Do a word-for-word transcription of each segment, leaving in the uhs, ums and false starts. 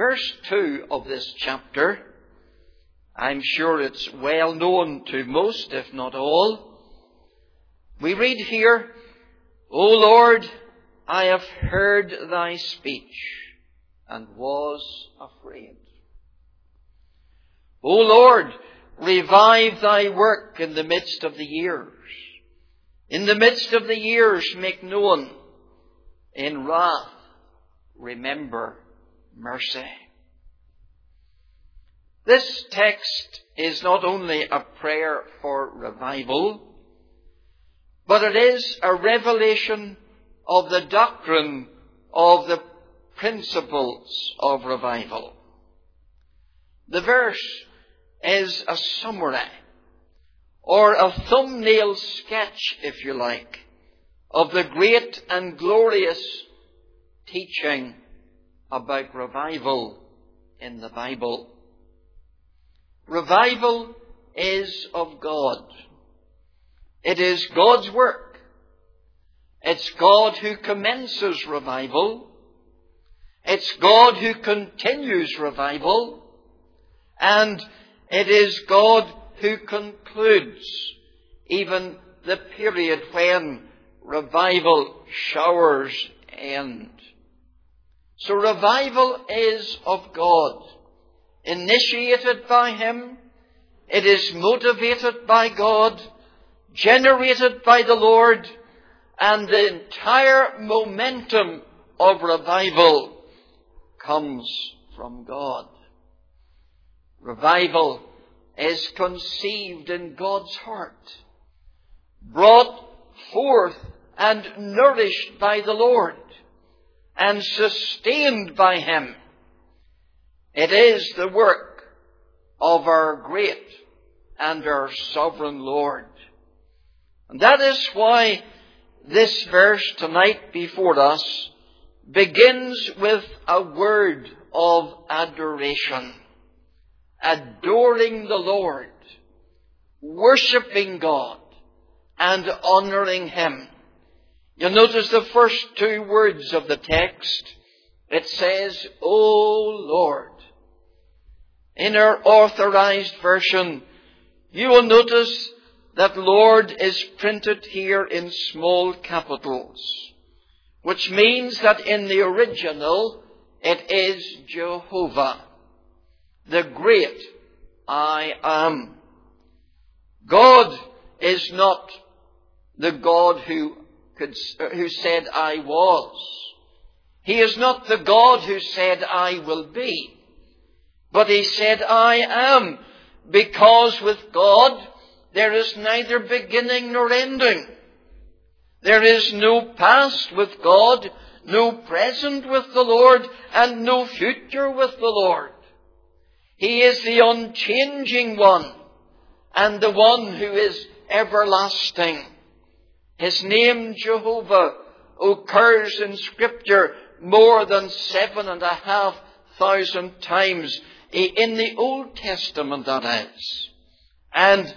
verse two of this chapter, I'm sure it's well known to most, if not all. We read here, O Lord, I have heard thy speech and was afraid. O Lord, revive thy work in the midst of the years. In the midst of the years make known. In wrath remember mercy. This text is not only a prayer for revival, but it is a revelation of the doctrine of the principles of revival. The verse is a summary, or a thumbnail sketch, if you like, of the great and glorious teaching about revival in the Bible. Revival is of God. It is God's work. It's God who commences revival. It's God who continues revival. And it is God who concludes even the period when revival showers end. So revival is of God, initiated by Him. It is motivated by God, generated by the Lord, and the entire momentum of revival comes from God. Revival is conceived in God's heart, brought forth and nourished by the Lord, and sustained by Him. It is the work of our great and our sovereign Lord. And that is why this verse tonight before us begins with a word of adoration. Adoring the Lord, worshipping God, and honouring Him. You'll notice the first two words of the text. It says, O Lord. In our authorized version, you will notice that Lord is printed here in small capitals, which means that in the original it is Jehovah, the great I am. God is not the God who could, who said I was. He is not the God who said I will be. But He said I am, because with God there is neither beginning nor ending. There is no past with God, no present with the Lord, and no future with the Lord. He is the unchanging one, and the one who is everlasting. His name, Jehovah, occurs in Scripture more than seven and a half thousand times, in the Old Testament, that is. And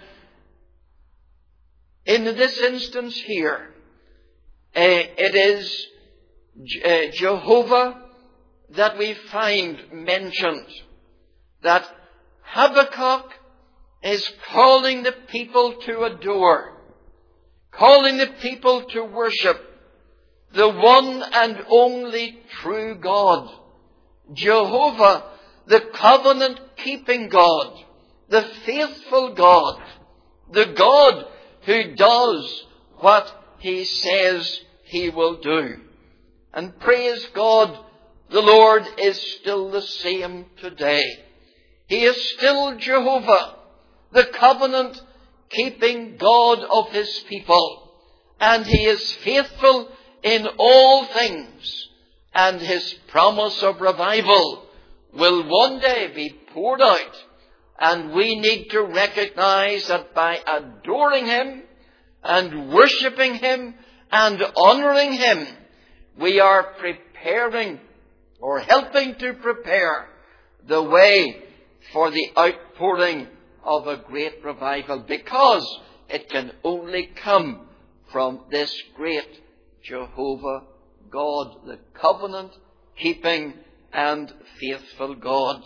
in this instance here, uh, it is uh, Jehovah that we find mentioned. That Habakkuk is calling the people to adore, calling the people to worship the one and only true God, Jehovah, the covenant-keeping God, the faithful God, the God who does what He says He will do. And praise God, the Lord is still the same today. He is still Jehovah, the covenant-keeping God of His people. And He is faithful in all things. And His promise of revival will one day be poured out. And we need to recognize that by adoring Him and worshipping Him and honouring Him, we are preparing or helping to prepare the way for the outpouring of a great revival, because it can only come from this great Jehovah God, the covenant-keeping and faithful God.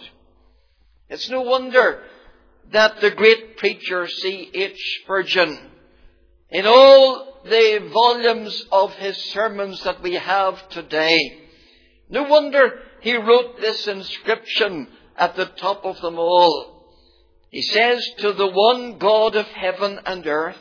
It's no wonder that the great preacher C H Spurgeon, in all the volumes of his sermons that we have today, no wonder he wrote this inscription at the top of them all. He says, "To the one God of heaven and earth,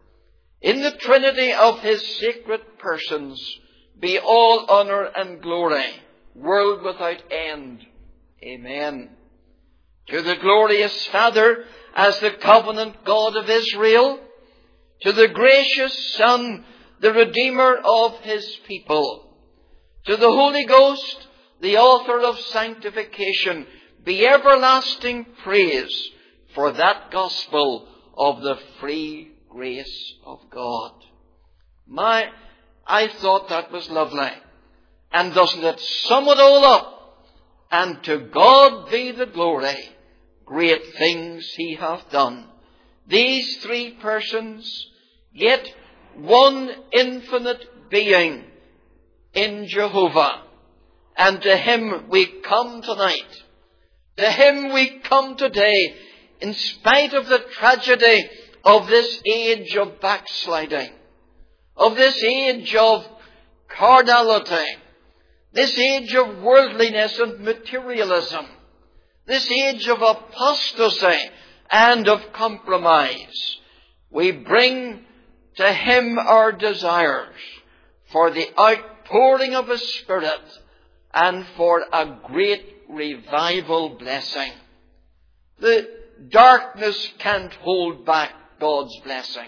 in the Trinity of his sacred persons, be all honour and glory, world without end. Amen. To the glorious Father, as the covenant God of Israel, to the gracious Son, the Redeemer of his people, to the Holy Ghost, the author of sanctification, be everlasting praise for that gospel of the free grace of God." My, I thought that was lovely. And doesn't it sum it all up? "And to God be the glory, great things he hath done." These three persons, yet one infinite being in Jehovah. And to him we come tonight. To him we come today, in spite of the tragedy of this age of backsliding, of this age of carnality, this age of worldliness and materialism, this age of apostasy and of compromise. We bring to him our desires for the outpouring of his Spirit and for a great revival blessing. The darkness can't hold back God's blessing.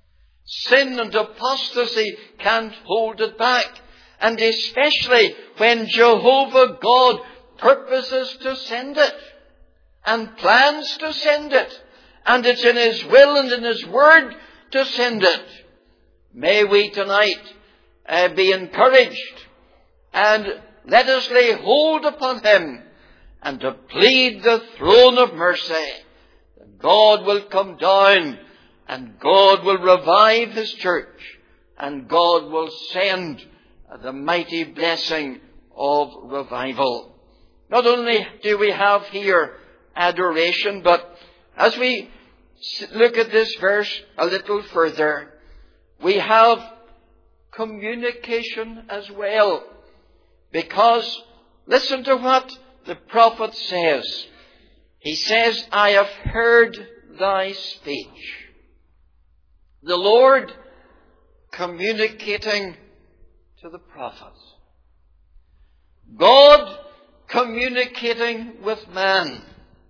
Sin and apostasy can't hold it back. And especially when Jehovah God purposes to send it and plans to send it, and it's in his will and in his word to send it. May we tonight uh, be encouraged, and let us lay hold upon him and to plead the throne of mercy. God will come down, and God will revive his church, and God will send the mighty blessing of revival. Not only do we have here adoration, but as we look at this verse a little further, we have communication as well. Because listen to what the prophet says. He says, "I have heard thy speech." The Lord communicating to the prophet. God communicating with man.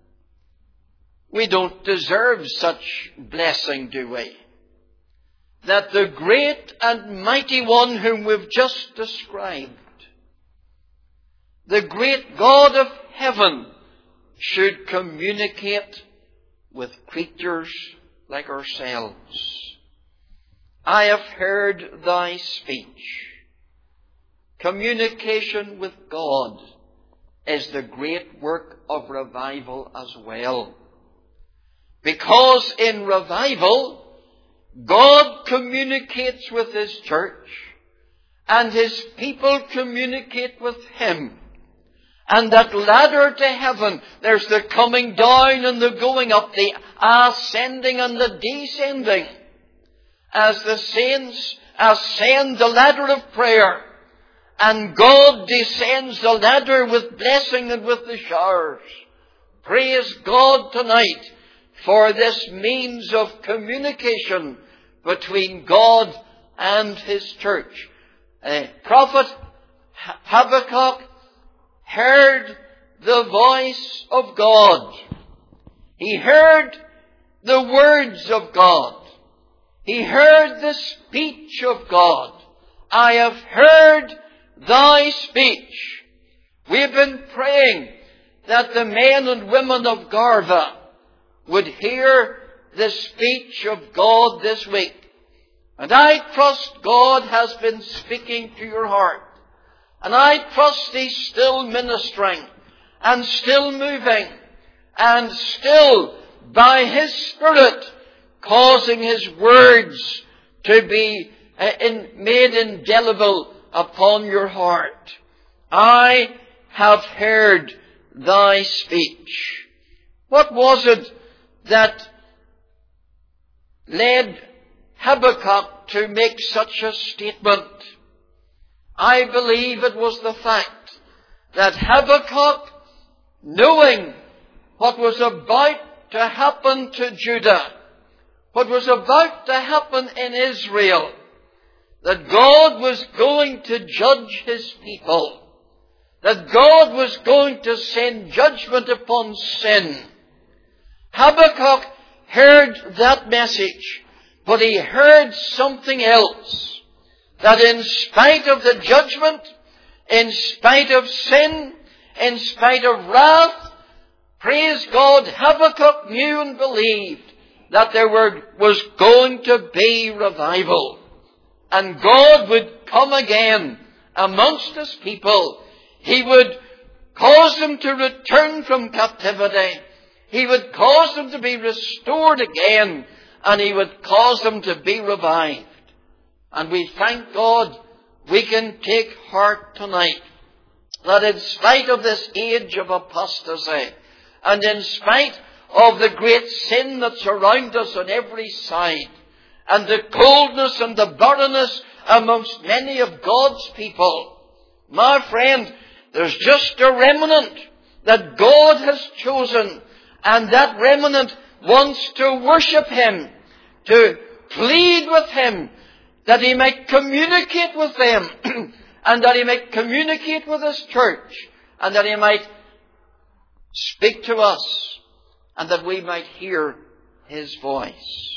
We don't deserve such blessing, do we? That the great and mighty one whom we've just described, the great God of heaven, should communicate with creatures like ourselves. "I have heard thy speech." Communication with God is the great work of revival as well. Because in revival, God communicates with his church, and his people communicate with him. And that ladder to heaven, there's the coming down and the going up, the ascending and the descending. As the saints ascend the ladder of prayer, and God descends the ladder with blessing and with the showers. Praise God tonight for this means of communication between God and his church. Uh, Prophet Habakkuk heard the voice of God. He heard the words of God. He heard the speech of God. "I have heard thy speech." We've been praying that the men and women of Garva would hear the speech of God this week. And I trust God has been speaking to your heart. And I trust he's still ministering and still moving and still by his Spirit causing his words to be uh, in, made indelible upon your heart. I have heard thy speech. What was it that led Habakkuk to make such a statement? I believe it was the fact that Habakkuk, knowing what was about to happen to Judah, what was about to happen in Israel, that God was going to judge His people, that God was going to send judgment upon sin. Habakkuk heard that message, but he heard something else, that in spite of the judgment, in spite of sin, in spite of wrath, praise God, Habakkuk knew and believed that there were, was going to be revival. And God would come again amongst His people. He would cause them to return from captivity. He would cause them to be restored again. And He would cause them to be revived. And we thank God we can take heart tonight that in spite of this age of apostasy, and in spite of the great sin that's around us on every side, and the coldness and the barrenness amongst many of God's people, my friend, there's just a remnant that God has chosen, and that remnant wants to worship Him, to plead with Him, that He might communicate with them, and that He might communicate with His church, and that He might speak to us, and that we might hear His voice.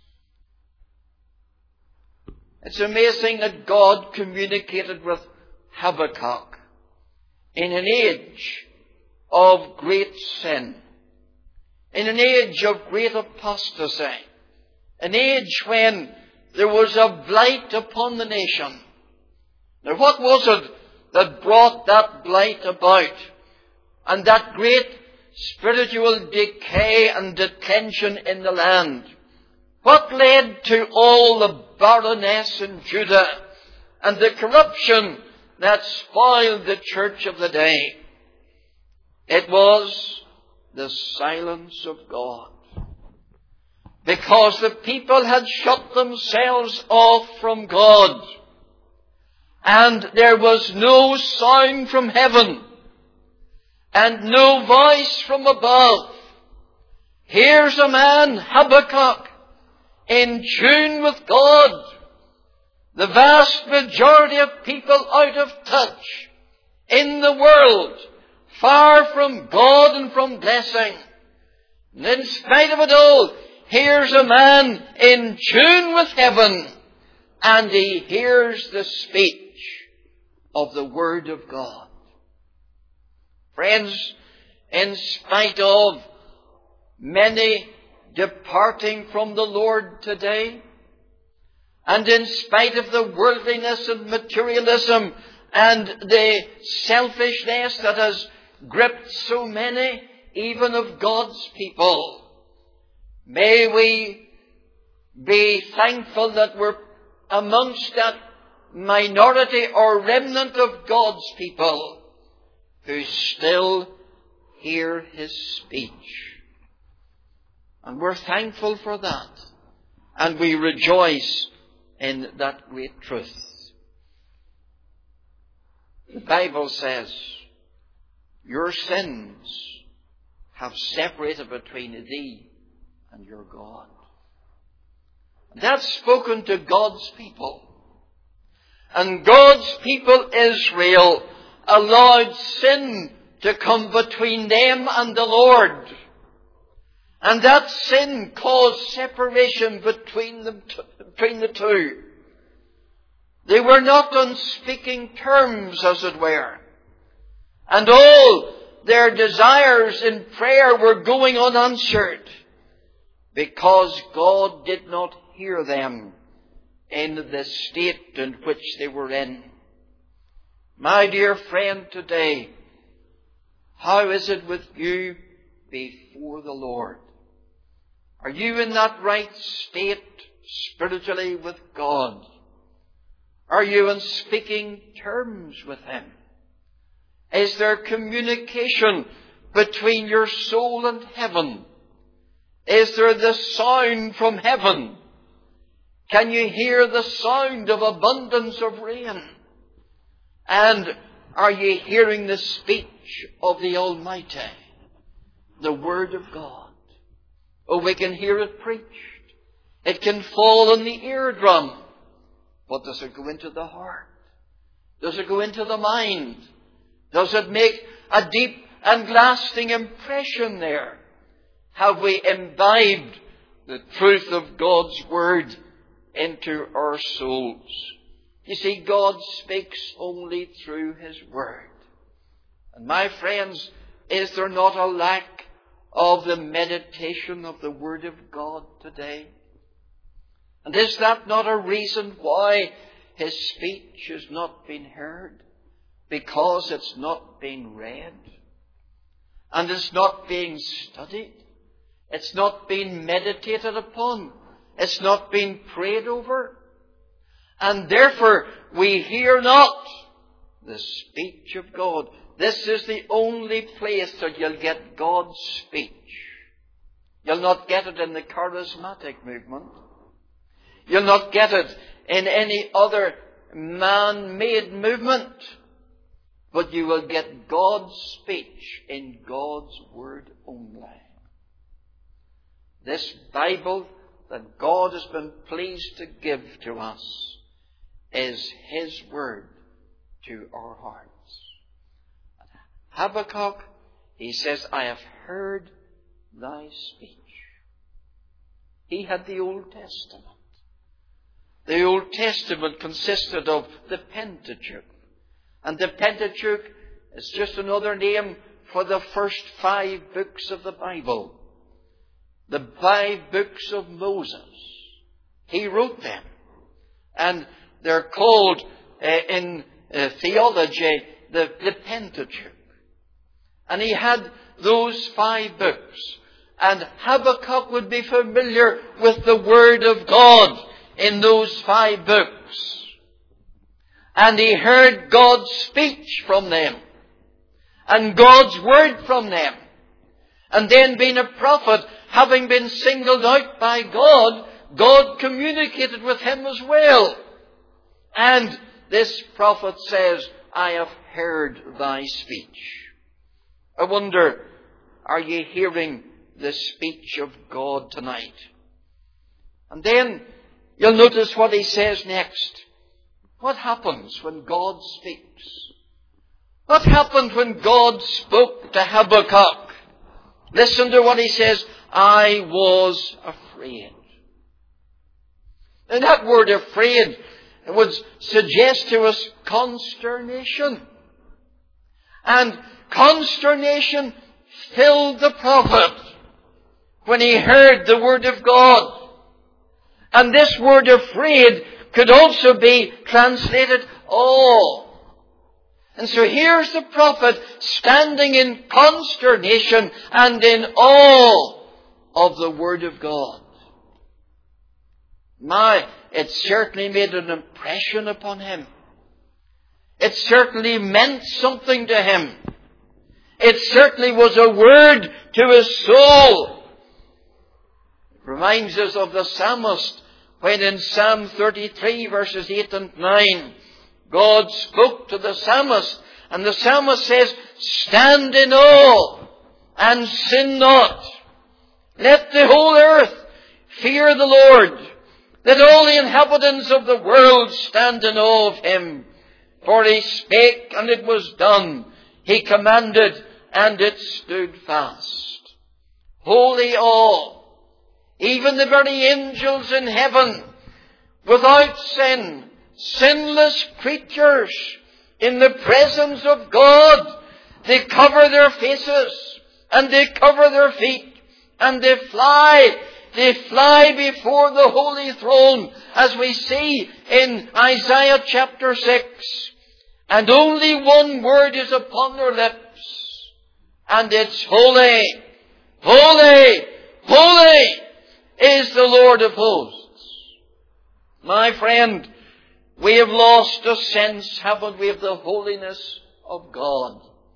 It's amazing that God communicated with Habakkuk in an age of great sin, in an age of great apostasy, an age when there was a blight upon the nation. Now, what was it that brought that blight about, and that great spiritual decay and detention in the land? What led to all the barrenness in Judah and the corruption that spoiled the church of the day? It was the silence of God. Because the people had shut themselves off from God, and there was no sound from heaven, and no voice from above. Here's a man, Habakkuk, in tune with God. The vast majority of people out of touch in the world, far from God and from blessing. And in spite of it all, here's a man in tune with heaven, and he hears the speech of the Word of God. Friends, in spite of many departing from the Lord today, and in spite of the worldliness and materialism and the selfishness that has gripped so many, even of God's people, may we be thankful that we're amongst that minority or remnant of God's people who still hear His speech. And we're thankful for that. And we rejoice in that great truth. The Bible says, your sins have separated between thee and your God. That's spoken to God's people. And God's people, Israel, allowed sin to come between them and the Lord. And that sin caused separation between them, between the two. They were not on speaking terms, as it were. And all their desires in prayer were going unanswered, because God did not hear them in the state in which they were in. My dear friend, today, how is it with you before the Lord? Are you in that right state spiritually with God? Are you in speaking terms with Him? Is there communication between your soul and heaven? Is there the sound from heaven? Can you hear the sound of abundance of rain? And are you hearing the speech of the Almighty, the Word of God? Oh, we can hear it preached. It can fall on the eardrum. But does it go into the heart? Does it go into the mind? Does it make a deep and lasting impression there? Have we imbibed the truth of God's Word into our souls? You see, God speaks only through His Word. And my friends, is there not a lack of the meditation of the Word of God today? And is that not a reason why His speech has not been heard? Because it's not being read. And it's not being studied. It's not being meditated upon. It's not being prayed over. And therefore we hear not the speech of God. This is the only place that you'll get God's speech. You'll not get it in the charismatic movement. You'll not get it in any other man-made movement. But you will get God's speech in God's Word only. This Bible that God has been pleased to give to us is His Word to our hearts. Habakkuk, he says, I have heard thy speech. He had the Old Testament. The Old Testament consisted of the Pentateuch. And the Pentateuch is just another name for the first five books of the Bible. The five books of Moses. He wrote them. And they're called uh, in uh, theology the, the Pentateuch. And he had those five books. And Habakkuk would be familiar with the Word of God in those five books. And he heard God's speech from them. And God's Word from them. And then being a prophet, having been singled out by God, God communicated with him as well. And this prophet says, I have heard thy speech. I wonder, are you hearing the speech of God tonight? And then you'll notice what he says next. What happens when God speaks? What happened when God spoke to Habakkuk? Listen to what he says. I was afraid. And that word afraid would suggest to us consternation. And consternation filled the prophet when he heard the Word of God. And this word afraid could also be translated awe. And so here's the prophet standing in consternation and in awe of the Word of God. My, it certainly made an impression upon him. It certainly meant something to him. It certainly was a word to his soul. It reminds us of the psalmist when in Psalm thirty-three verses eight and nine, God spoke to the psalmist, and the psalmist says, stand in awe and sin not. Let the whole earth fear the Lord. Let all the inhabitants of the world stand in awe of him. For he spake, and it was done. He commanded, and it stood fast. Holy awe. Even the very angels in heaven, without sin, sinless creatures, in the presence of God, they cover their faces, and they cover their feet, and they fly. They fly before the holy throne, as we see in Isaiah chapter six. And only one word is upon their lips, and it's holy, holy, holy is the Lord of hosts. My friend, we have lost a sense, haven't we, of the holiness of God.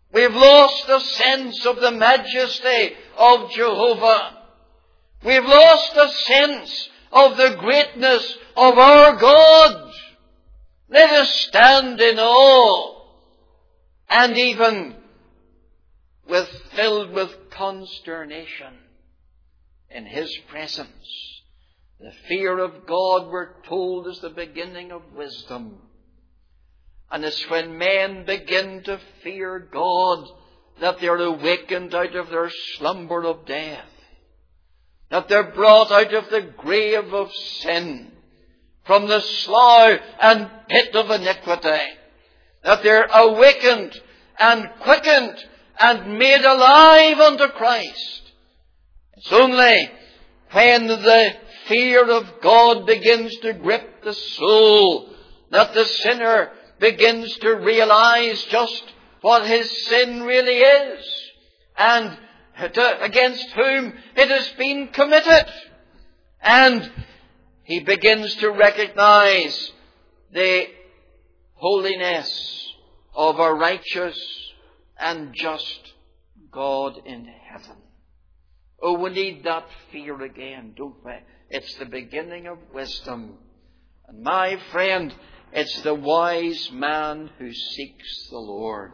We've lost the sense of the majesty of Jehovah. We've lost the sense of the greatness of our God. Let us stand in awe and even with filled with consternation in His presence. The fear of God, we're told, is the beginning of wisdom. And it's when men begin to fear God that they're awakened out of their slumber of death, that they're brought out of the grave of sin, from the slough and pit of iniquity, that they're awakened and quickened and made alive unto Christ. It's only when the fear of God begins to grip the soul that the sinner begins to realize just what his sin really is and to, against whom it has been committed. And he begins to recognize the holiness of a righteous and just God in heaven. Oh, we need that fear again, don't we? It's the beginning of wisdom. And my friend, it's the wise man who seeks the Lord.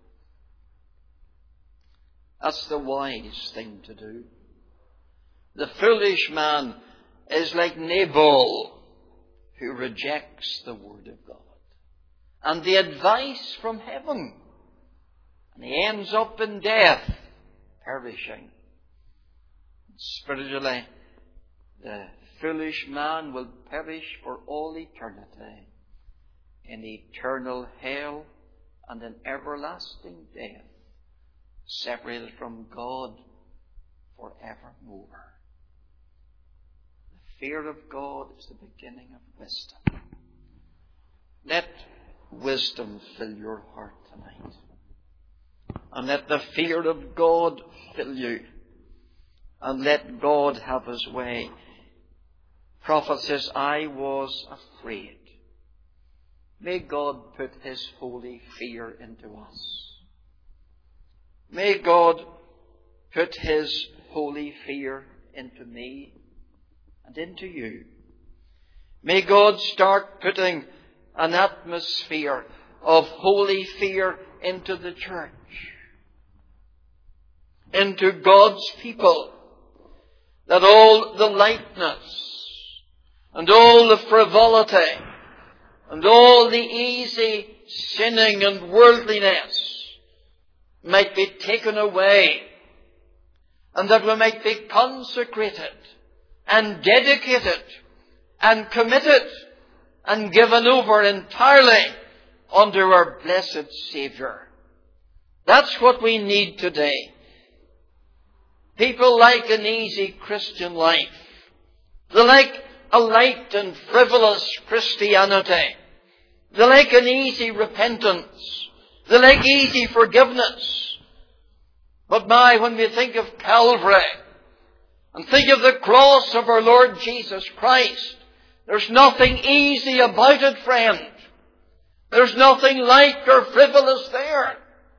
That's the wise thing to do. The foolish man is like Nabal, who rejects the word of God and the advice from heaven. And he ends up in death, perishing. Spiritually, the foolish man will perish for all eternity in eternal hell and in everlasting death, separated from God forevermore. The fear of God is the beginning of wisdom. Let wisdom fill your heart tonight. And let the fear of God fill you. And let God have His way. Prophet says, I was afraid. May God put His holy fear into us. May God put His holy fear into me and into you. May God start putting an atmosphere of holy fear into the church, into God's people, that all the lightness and all the frivolity and all the easy sinning and worldliness might be taken away, and that we might be consecrated and dedicated and committed and given over entirely unto our blessed Saviour. That's what we need today. People like an easy Christian life. They like a light and frivolous Christianity. They like an easy repentance. They like easy forgiveness. But my, when we think of Calvary and think of the cross of our Lord Jesus Christ, there's nothing easy about it, friend. There's nothing light or frivolous there.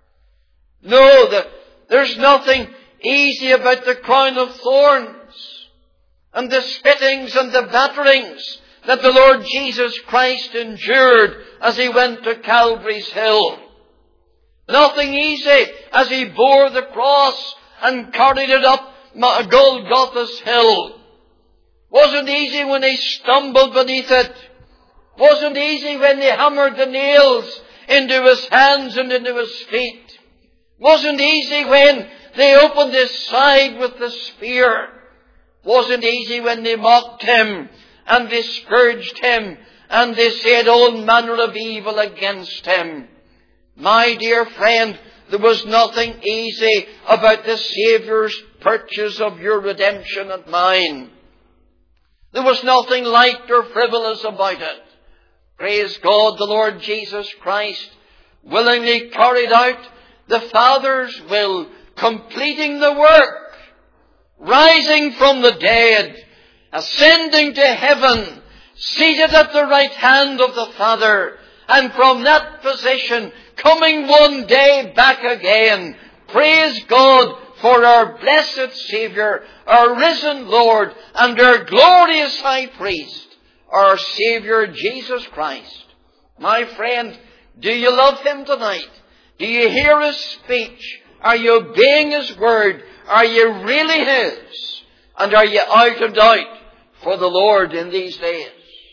No, the, there's nothing easy about the crown of thorns and the spittings and the batterings that the Lord Jesus Christ endured as He went to Calvary's hill. Nothing easy as He bore the cross and carried it up Golgotha's hill. Wasn't easy when He stumbled beneath it. Wasn't easy when they hammered the nails into His hands and into His feet. Wasn't easy when they opened His side with the spear. Wasn't easy when they mocked Him and they scourged Him and they said all manner of evil against Him. My dear friend, there was nothing easy about the Saviour's purchase of your redemption and mine. There was nothing light or frivolous about it. Praise God, the Lord Jesus Christ willingly carried out the Father's will, completing the work, rising from the dead, ascending to heaven, seated at the right hand of the Father, and from that position coming one day back again. Praise God for our blessed Saviour, our risen Lord, and our glorious High Priest, our Saviour Jesus Christ. My friend, do you love Him tonight? Do you hear His speech? Are you obeying His word? Are you really His? And are you out and out for the Lord in these days?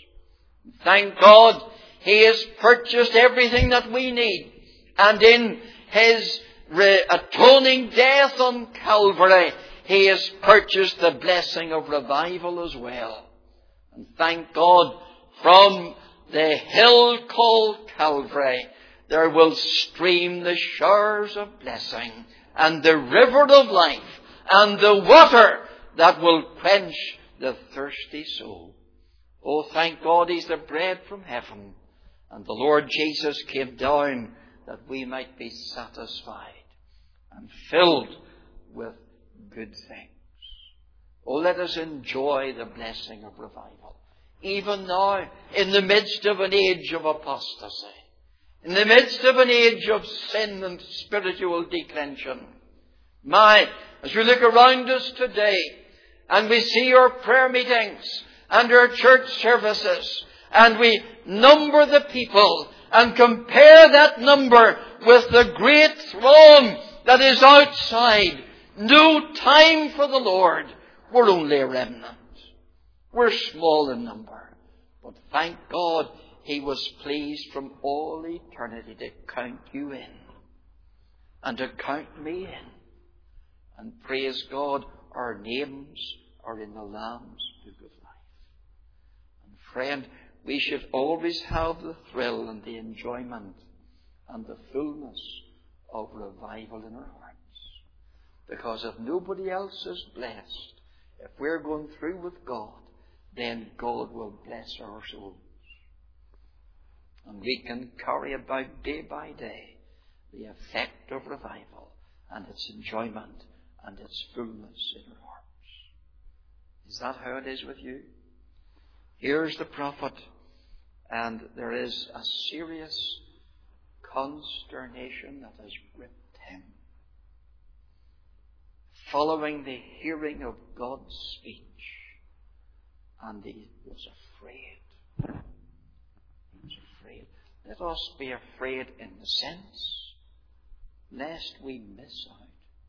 Thank God He has purchased everything that we need. And in His re- atoning death on Calvary, He has purchased the blessing of revival as well. And thank God, from the hill called Calvary, there will stream the showers of blessing and the river of life and the water that will quench the thirsty soul. Oh, thank God He's the bread from heaven, and the Lord Jesus came down that we might be satisfied and filled with good things. Oh, let us enjoy the blessing of revival, even now, in the midst of an age of apostasy, in the midst of an age of sin and spiritual declension. My, as we look around us today, and we see our prayer meetings and our church services, and we number the people and compare that number with the great throng that is outside, no time for the Lord. We're only a remnant. We're small in number. But thank God He was pleased from all eternity to count you in and to count me in. And praise God, our names are in the Lamb's Book of Life. And friend, we should always have the thrill and the enjoyment and the fullness of revival in our hearts. Because if nobody else is blessed, if we're going through with God, then God will bless our souls. And we can carry about day by day the effect of revival and its enjoyment and its fullness in our hearts. Is that how it is with you? Here's the prophet, and there is a serious consternation that has gripped him, following the hearing of God's speech, and he was afraid. He was afraid. Let us be afraid in the sense lest we miss out.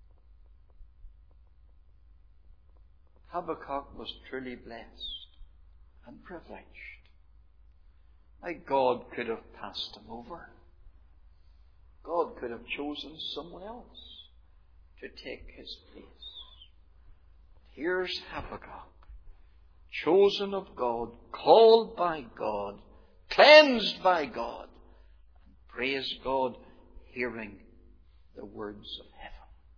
Habakkuk was truly blessed and privileged. Like God could have passed him over. God could have chosen someone else to take his place. Here's Habakkuk, chosen of God, called by God, cleansed by God, and praise God, hearing the words of heaven.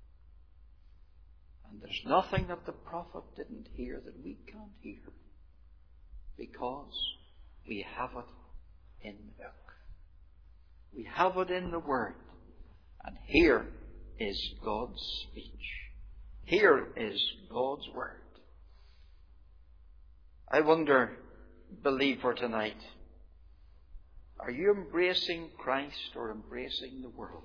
And there's nothing that the prophet didn't hear that we can't hear, because we have it in the book. We have it in the Word. And here is God's speech. Here is God's Word. I wonder, believer tonight, are you embracing Christ or embracing the world?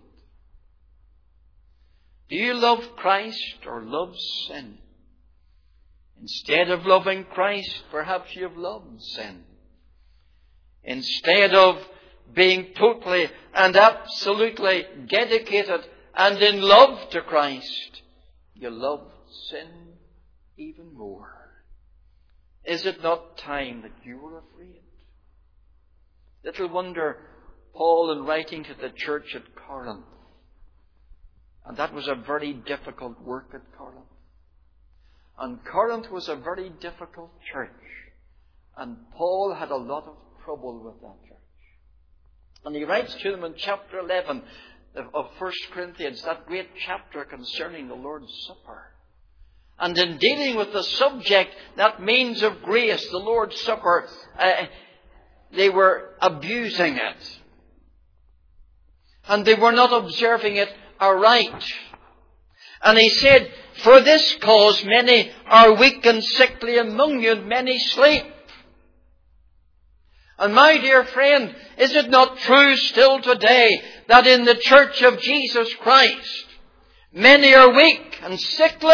Do you love Christ or love sin? Instead of loving Christ, perhaps you've loved sin. Instead of being totally and absolutely dedicated and in love to Christ, you love sin even more. Is it not time that you were afraid? Little wonder Paul, in writing to the church at Corinth, and that was a very difficult work at Corinth. And Corinth was a very difficult church. And Paul had a lot of trouble with that church. And he writes to them in chapter eleven of First Corinthians, that great chapter concerning the Lord's Supper. And in dealing with the subject, that means of grace, the Lord's Supper, uh, they were abusing it. And they were not observing it aright. And he said, for this cause many are weak and sickly among you, and many sleep. And my dear friend, is it not true still today that in the church of Jesus Christ, many are weak and sickly?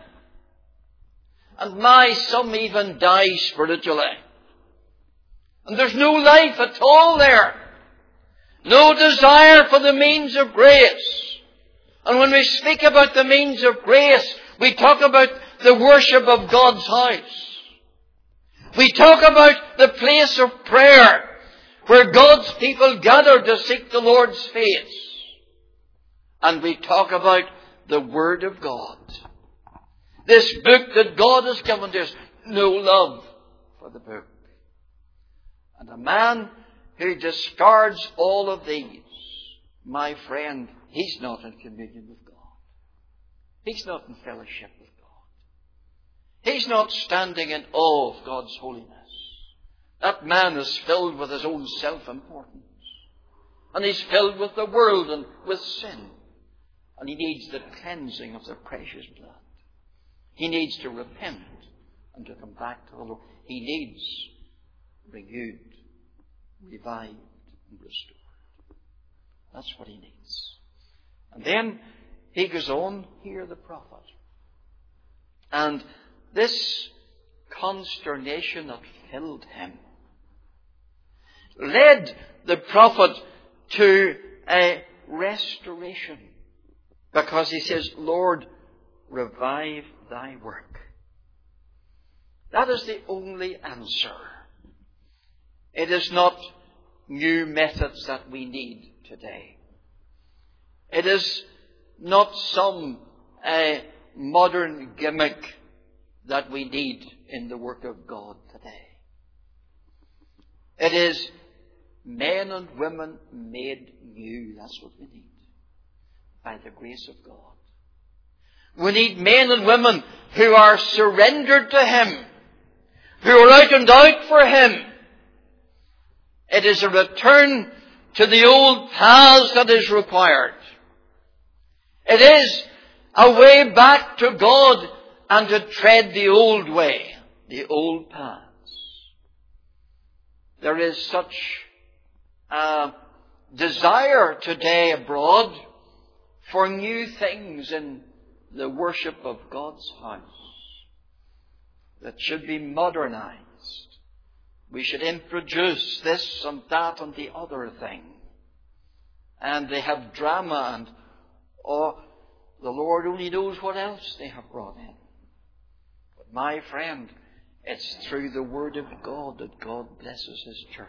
And my, some even die spiritually. And there's no life at all there. No desire for the means of grace. And when we speak about the means of grace, we talk about the worship of God's house. We talk about the place of prayer, where God's people gather to seek the Lord's face. And we talk about the Word of God. This book that God has given to us. No love for the book. And a man who discards all of these, my friend, he's not in communion with God. He's not in fellowship with God. He's not standing in awe of God's holiness. That man is filled with his own self-importance. And he's filled with the world and with sin. And he needs the cleansing of the precious blood. He needs to repent and to come back to the Lord. He needs renewed, revived, and restored. That's what he needs. And then he goes on, hear the prophet. And this consternation that filled him led the prophet to a restoration. Because he says, Lord, revive thy work. That is the only answer. It is not new methods that we need today. It is not some uh, modern gimmick that we need in the work of God today. It is men and women made new. That's what we need. By the grace of God. We need men and women who are surrendered to Him. Who are out and out for Him. It is a return to the old paths that is required. It is a way back to God and to tread the old way, the old paths. There is such a desire today abroad for new things in the worship of God's house that should be modernized. We should introduce this and that and the other thing. And they have drama and, oh, the Lord only knows what else they have brought in. But my friend, it's through the Word of God that God blesses His church.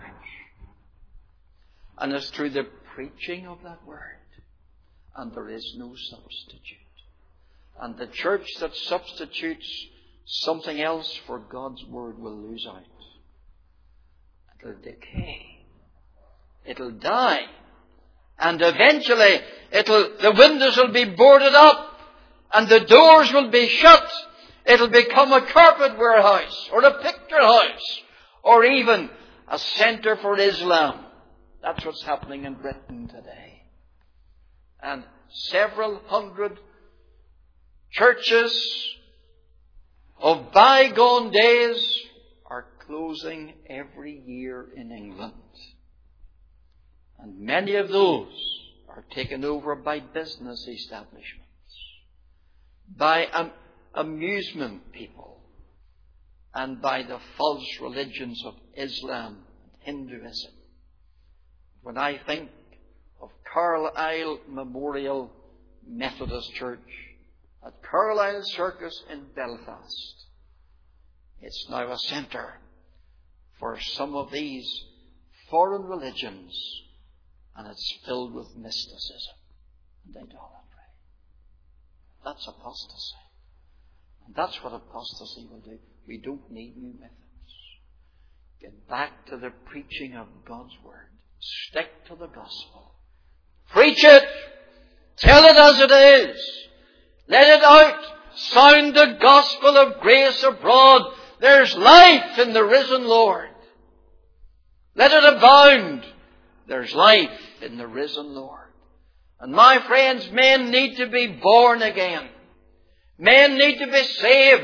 And it's through the preaching of that Word. And there is no substitute. And the church that substitutes something else for God's Word will lose out. It'll decay. It'll die. And eventually, it'll, the windows will be boarded up. And the doors will be shut. It'll become a carpet warehouse. Or a picture house. Or even a centre for Islam. That's what's happening in Britain today. And several hundred churches of bygone days are closing every year in England. And many of those are taken over by business establishments, by um, amusement people, and by the false religions of Islam and Hinduism. When I think of Carlisle Memorial Methodist Church at Carlisle Circus in Belfast, it's now a centre for some of these foreign religions, and it's filled with mysticism and idolatry. That's apostasy. And that's what apostasy will do. We don't need new methods. Get back to the preaching of God's Word. Stick to the gospel. Preach it. Tell it as it is. Let it out. Sound the gospel of grace abroad. There's life in the risen Lord. Let it abound. There's life in the risen Lord. And my friends, men need to be born again. Men need to be saved.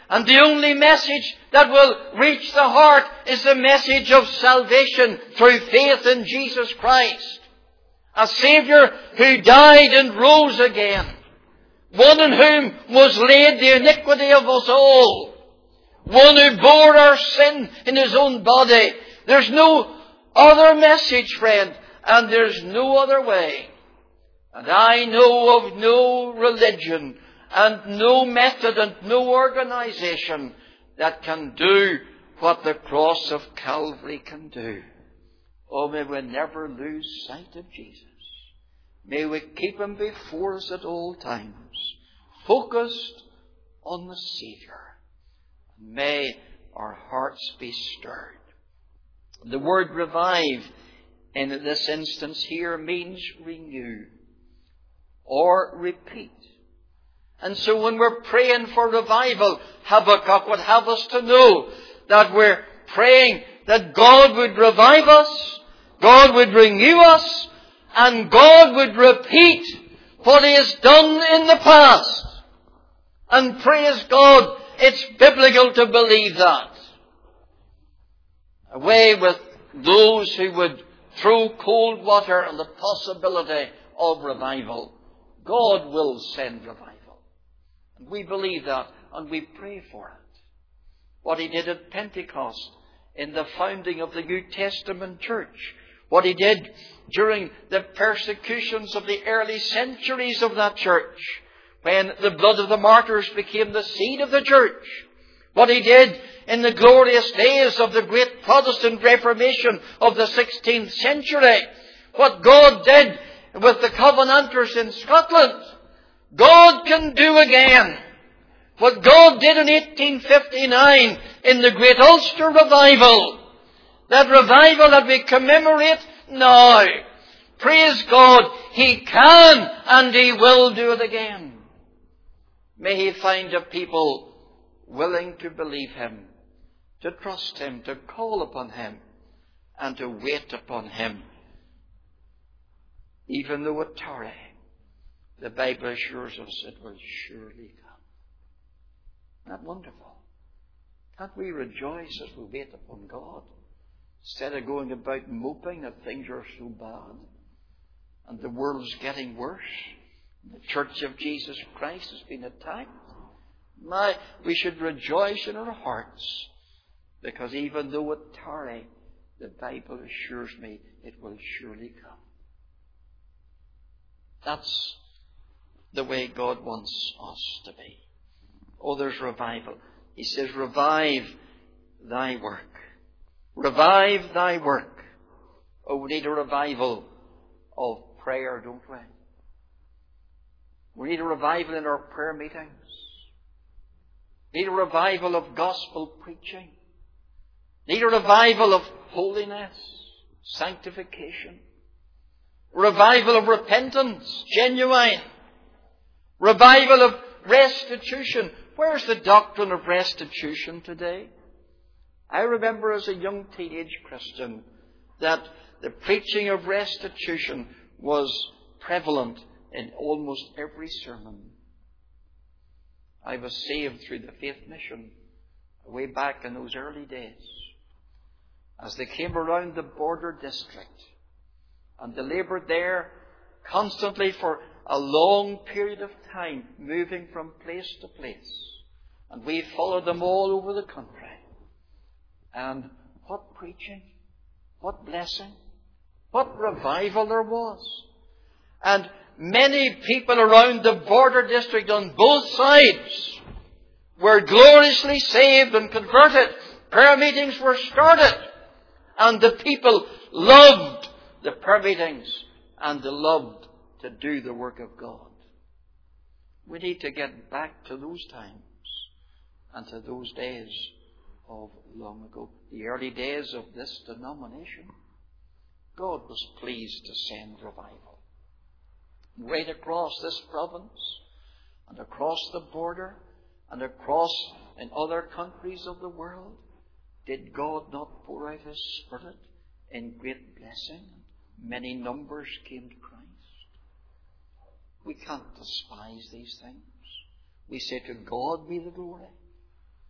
And the only message that will reach the heart is the message of salvation through faith in Jesus Christ. A Saviour who died and rose again. One in whom was laid the iniquity of us all. One who bore our sin in His own body. There's no other message, friend, and there's no other way. And I know of no religion and no method and no organization that can do what the cross of Calvary can do. Oh, may we never lose sight of Jesus. May we keep Him before us at all times, focused on the Saviour. May our hearts be stirred. The word revive in this instance here means renew or repeat. And so when we're praying for revival, Habakkuk would have us to know that we're praying that God would revive us, God would renew us, and God would repeat what He has done in the past. And praise God, it's biblical to believe that. Away with those who would throw cold water on the possibility of revival. God will send revival. And we believe that and we pray for it. What He did at Pentecost in the founding of the New Testament church. What He did during the persecutions of the early centuries of that church, when the blood of the martyrs became the seed of the church. What He did in the glorious days of the great Protestant Reformation of the sixteenth century. What God did with the Covenanters in Scotland. God can do again what God did in eighteen fifty-nine in the Great Ulster Revival. That revival that we commemorate now. Praise God, He can and He will do it again. May He find a people willing to believe Him, to trust Him, to call upon Him, and to wait upon Him. Even though it tarry, the Bible assures us it will surely come. Isn't that wonderful? Can't we rejoice as we wait upon God? Instead of going about moping that things are so bad and the world's getting worse, the Church of Jesus Christ has been attacked. My, we should rejoice in our hearts, because even though it tarry, the Bible assures me it will surely come. That's the way God wants us to be. Oh, there's revival. He says, revive thy work. Revive thy work. Oh, we need a revival of prayer, don't we? We need a revival in our prayer meetings. We need a revival of gospel preaching. We need a revival of holiness, sanctification. Revival of repentance, genuine. Revival of restitution. Where's the doctrine of restitution today? I remember as a young teenage Christian that the preaching of restitution was prevalent in almost every sermon. I was saved through the Faith Mission way back in those early days. As they came around the border district and they laboured there constantly for a long period of time, moving from place to place. And we followed them all over the country. And what preaching, what blessing, what revival there was. And many people around the border district on both sides were gloriously saved and converted. Prayer meetings were started. And the people loved the prayer meetings and they loved to do the work of God. We need to get back to those times and to those days of long ago. The early days of this denomination, God was pleased to send revival. Right across this province and across the border and across in other countries of the world, did God not pour out His Spirit in great blessing? Many numbers came to Christ. We can't despise these things. We say, to God be the glory.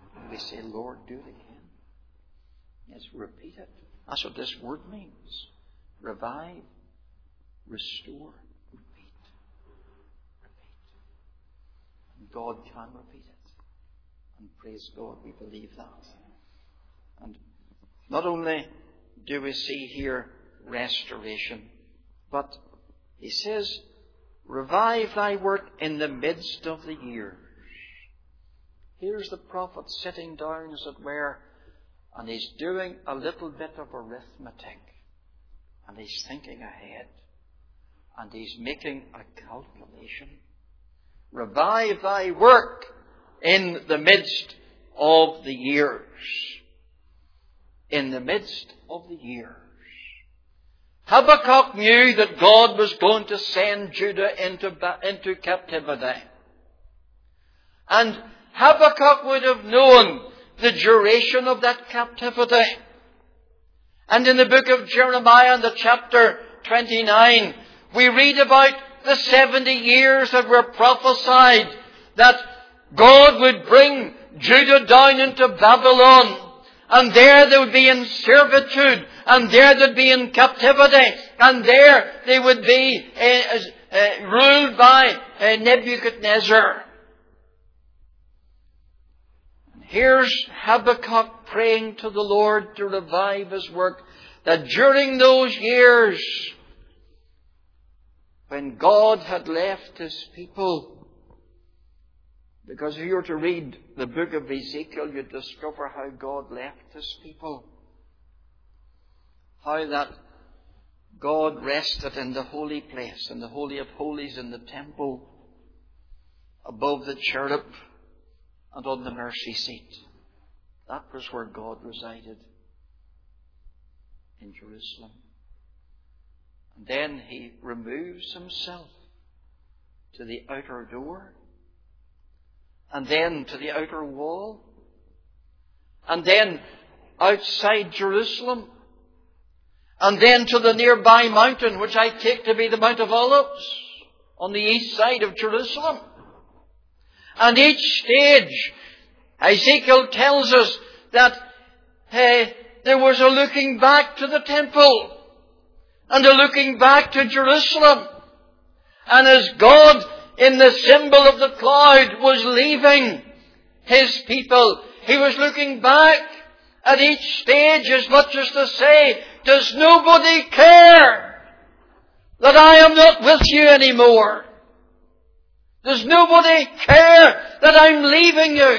And we say, Lord, do it again. Yes, repeat it. That's what this word means. Revive, restore, repeat. Repeat. And God can repeat it. And praise God, we believe that. And not only do we see here restoration, but he says, revive thy work in the midst of the years. Here's the prophet sitting down, as it were, and he's doing a little bit of arithmetic. And he's thinking ahead. And he's making a calculation. Revive thy work in the midst of the years. In the midst of the years. Habakkuk knew that God was going to send Judah into, into captivity. And Habakkuk would have known the duration of that captivity. And in the book of Jeremiah, in the chapter twenty-nine, we read about the seventy years that were prophesied that God would bring Judah down into Babylon. And there they would be in servitude. And there they would be in captivity. And there they would be uh, uh, ruled by uh, Nebuchadnezzar. And here's Habakkuk praying to the Lord to revive his work. That during those years, when God had left his people, because if you were to read the book of Ezekiel, you'd discover how God left his people. How that God rested in the holy place, in the Holy of Holies, in the temple, above the cherub and on the mercy seat. That was where God resided, in Jerusalem. And then he removes himself to the outer door, and then to the outer wall, and then outside Jerusalem, and then to the nearby mountain, which I take to be the Mount of Olives, on the east side of Jerusalem. And each stage, Ezekiel tells us that uh, there was a looking back to the temple, and a looking back to Jerusalem. And as God, in the symbol of the cloud, was leaving his people, he was looking back at each stage as much as to say, does nobody care that I am not with you anymore? Does nobody care that I'm leaving you?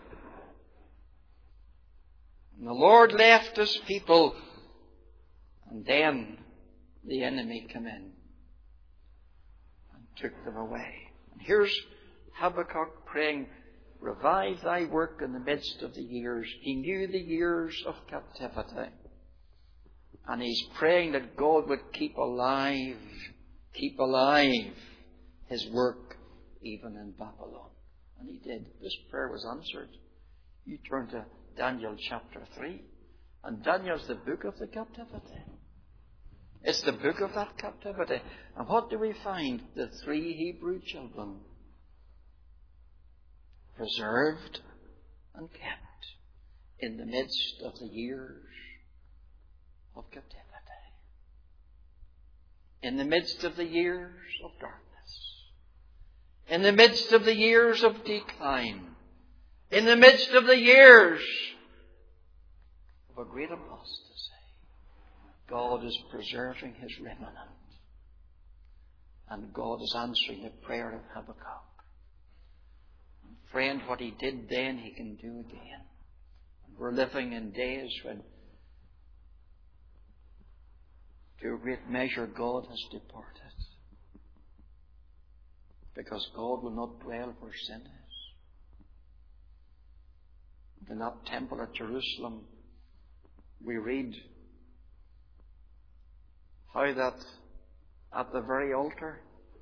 And the Lord left his people, and then the enemy came in and took them away. And here's Habakkuk praying, revive thy work in the midst of the years. He knew the years of captivity. And he's praying that God would keep alive, keep alive his work even in Babylon. And he did. This prayer was answered. You turn to Daniel chapter three. And Daniel's the book of the captivity. It's the book of that captivity. And what do we find? The three Hebrew children preserved and kept in the midst of the years of captivity. In the midst of the years of darkness. In the midst of the years of decline. In the midst of the years of a great apostasy. God is preserving his remnant. And God is answering the prayer of Habakkuk. And friend, what he did then, he can do again. We're living in days when, to a great measure, God has departed. Because God will not dwell where sin is. In that temple at Jerusalem, we read how that at the very altar,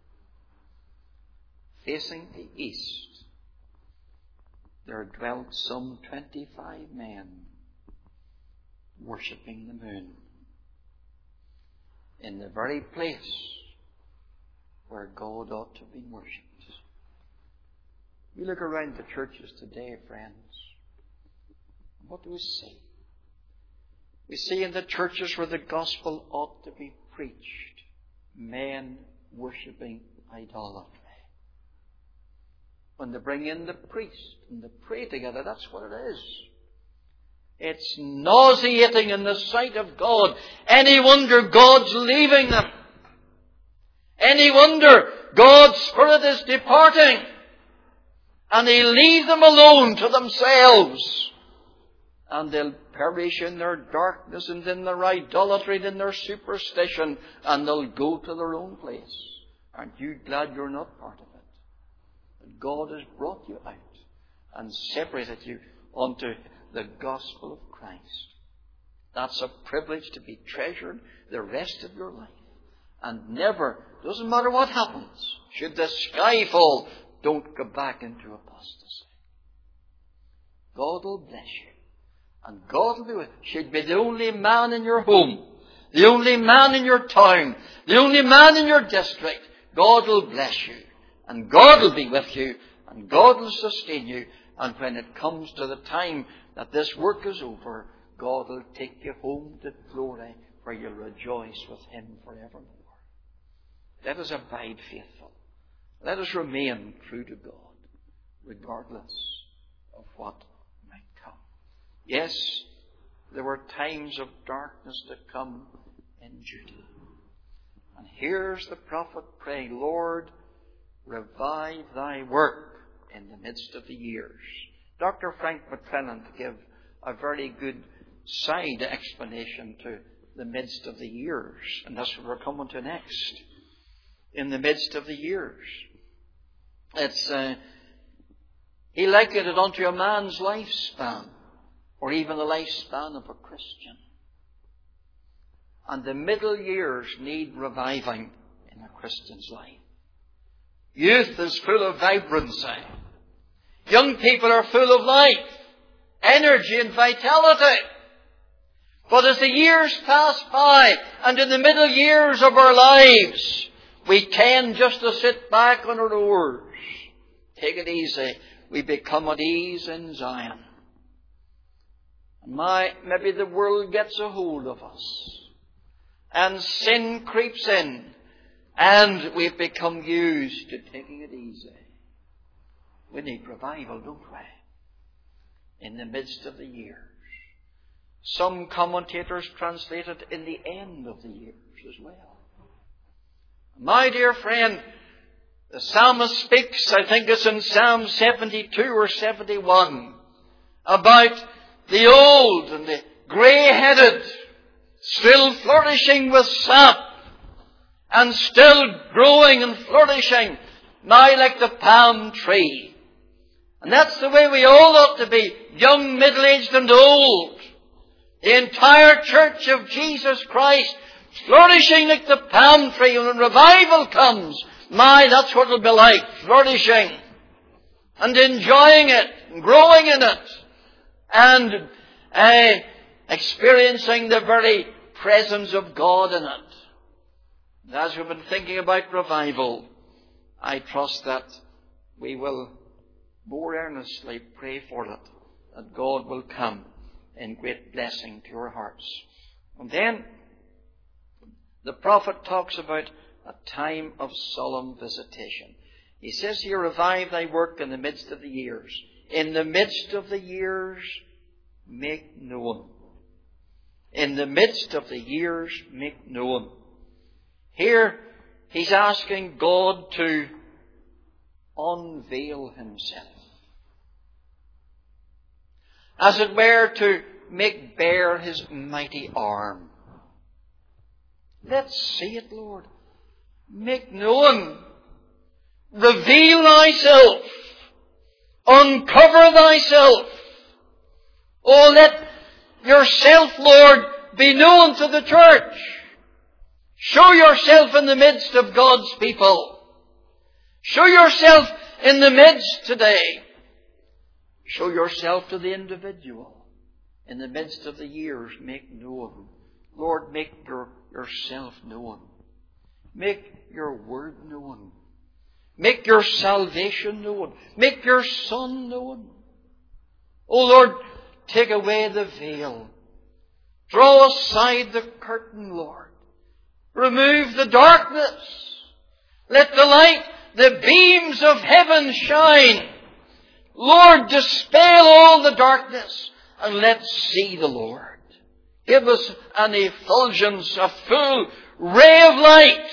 facing the east, there dwelt some twenty-five men worshipping the moon in the very place where God ought to have been worshipped. We look around the churches today, friends, What do we see? We see in the churches where the gospel ought to be preached, men worshipping idolatry. When they bring in the priest and they pray together, that's what it is. It's nauseating in the sight of God. Any wonder God's leaving them? Any wonder God's Spirit is departing? And He leaves them alone to themselves. And they'll perish in their darkness and in their idolatry and in their superstition. And they'll go to their own place. Aren't you glad you're not part of it? That God has brought you out and separated you unto the gospel of Christ. That's a privilege to be treasured the rest of your life. And never, doesn't matter what happens, should the sky fall, don't go back into apostasy. God will bless you. And God will do it. Should be the only man in your home, the only man in your town, the only man in your district. God will bless you. And God will be with you. And God will sustain you. And when it comes to the time that this work is over, God will take you home to glory, where you'll rejoice with Him forevermore. Let us abide faithful. Let us remain true to God, regardless of what might come. Yes, there were times of darkness to come in Judah. And here's the prophet praying, Lord, revive thy work in the midst of the years. Doctor Frank McClelland gave a very good side explanation to the midst of the years. And that's what we're coming to next. In the midst of the years. It's, uh, he likened it unto a man's lifespan, or even the lifespan of a Christian. And the middle years need reviving in a Christian's life. Youth is full of vibrancy. Young people are full of life, energy and vitality. But as the years pass by, and in the middle years of our lives, we tend just to sit back on our oars. Take it easy. We become at ease in Zion. My, maybe the world gets a hold of us. And sin creeps in. And we've become used to taking it easy. We need revival, don't we? In the midst of the years. Some commentators translate it in the end of the years as well. My dear friend, the psalmist speaks, I think it's in Psalm seventy-two or seventy-one, about the old and the grey-headed, still flourishing with sap, and still growing and flourishing, now like the palm tree. And that's the way we all ought to be, young, middle-aged and old. The entire church of Jesus Christ, flourishing like the palm tree. And when revival comes, my, that's what it'll be like, flourishing and enjoying it and growing in it and uh, experiencing the very presence of God in it. And as we've been thinking about revival, I trust that we will more earnestly pray for it, that God will come in great blessing to our hearts. And then the prophet talks about a time of solemn visitation. He says here, revive thy work in the midst of the years. In the midst of the years, make known. In the midst of the years, make known. Here, he's asking God to unveil Himself. As it were, to make bare His mighty arm. Let's see it, Lord. Make known. Reveal Thyself. Uncover Thyself. Oh, let Yourself, Lord, be known to the church. Show Yourself in the midst of God's people. Show Yourself in the midst today. Show Yourself to the individual. In the midst of the years, make known. Lord, make your, Yourself known. Make Your word known. Make Your salvation known. Make Your Son known. Oh Lord, Take away the veil. Draw aside the curtain, Lord. Remove the darkness. Let the light, the beams of heaven shine. Lord, dispel all the darkness and let's see the Lord. Give us an effulgence, a full ray of light.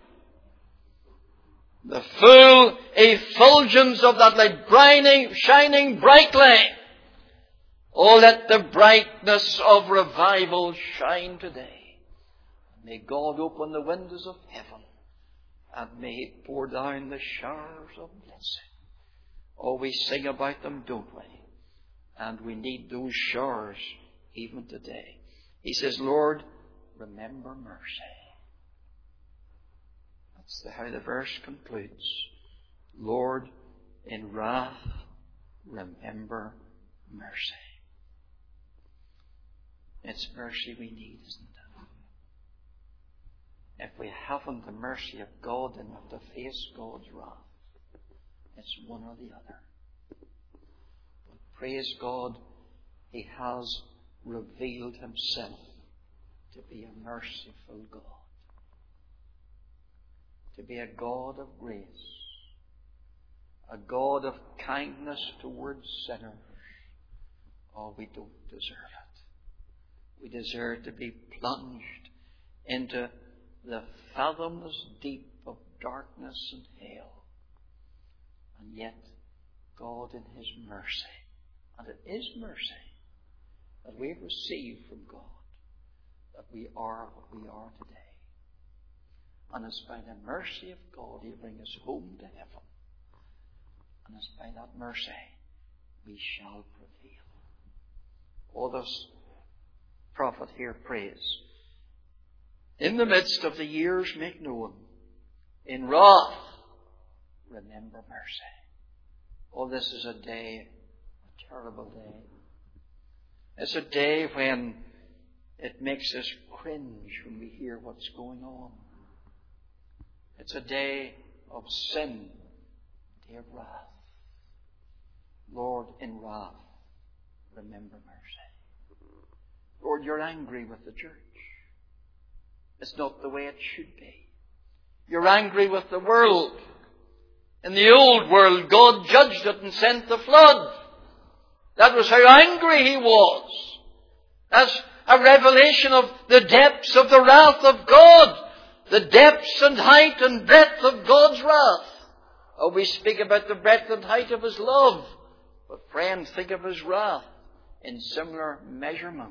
The full effulgence of that light, brining, shining brightly. Oh, let the brightness of revival shine today. May God open the windows of heaven and may He pour down the showers of blessing. Oh, we sing about them, don't we? And we need those showers even today. He says, Lord, remember mercy. That's the, how the verse concludes. Lord, in wrath, remember mercy. It's mercy we need, isn't it? If we haven't the mercy of God, then we have to face God's wrath. It's one or the other. But praise God, He has revealed Himself to be a merciful God. To be a God of grace. A God of kindness towards sinners. Oh, we don't deserve it. We deserve to be plunged into the fathomless deep of darkness and hell. And yet, God in His mercy, and it is mercy that we have received from God, that we are what we are today. And it's by the mercy of God He'll bring us home to heaven. And it's by that mercy we shall prevail. All this prophet here prays. In the midst of the years make known, in wrath remember mercy. Oh, this is a day, a terrible day. It's a day when it makes us cringe when we hear what's going on. It's a day of sin, a day of wrath. Lord, in wrath, remember mercy. Lord, you're angry with the church. It's not the way it should be. You're angry with the world. In the old world, God judged it and sent the flood. That was how angry He was. That's a revelation of the depths of the wrath of God. The depths and height and breadth of God's wrath. Oh, we speak about the breadth and height of His love. But friends, think of His wrath in similar measurements.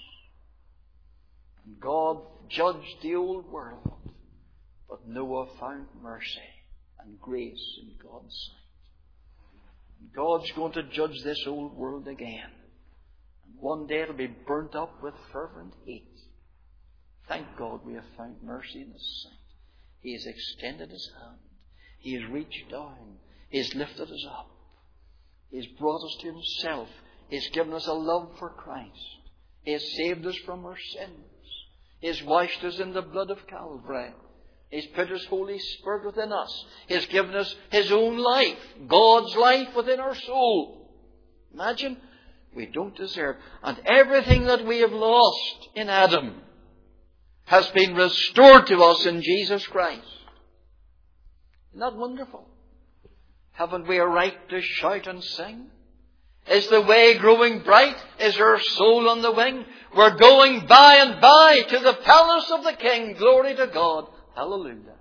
And God judged the old world. But Noah found mercy and grace in God's sight. And God's going to judge this old world again. And one day it'll be burnt up with fervent heat. Thank God we have found mercy in His sight. He has extended His hand. He has reached down. He has lifted us up. He has brought us to Himself. He has given us a love for Christ. He has saved us from our sins. He has washed us in the blood of Calvary. He has put His Holy Spirit within us. He has given us His own life, God's life within our soul. Imagine, we don't deserve. And everything that we have lost in Adam has been restored to us in Jesus Christ. Isn't that wonderful? Haven't we a right to shout and sing? Is the way growing bright? Is our soul on the wing? We're going by and by to the palace of the King. Glory to God. Hallelujah.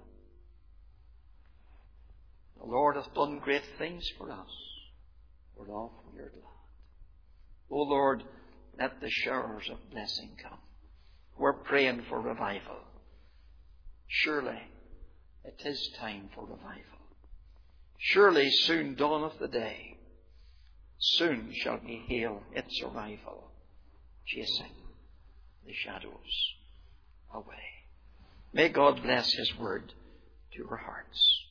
The Lord hath done great things for us. Whereof we are glad. O Lord, let the showers of blessing come. We're praying for revival. Surely it is time for revival. Surely soon dawneth the day. Soon shall we hail its arrival, chasing the shadows away. May God bless His word to our hearts.